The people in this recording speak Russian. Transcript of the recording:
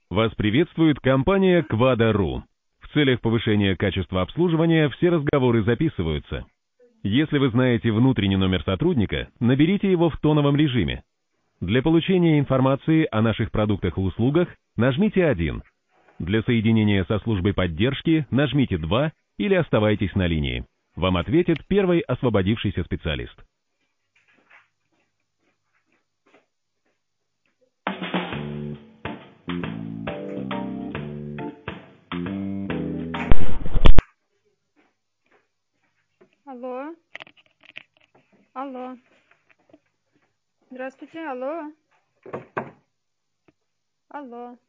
Вас приветствует компания Quada.ru. В целях повышения качества обслуживания все разговоры записываются. Если вы знаете внутренний номер сотрудника, наберите его в тоновом режиме. Для получения информации о наших продуктах и услугах нажмите 1. Для соединения со службой поддержки нажмите 2 или оставайтесь на линии. Вам ответит первый освободившийся специалист. Алло. Алло. Здравствуйте, алло. Алло.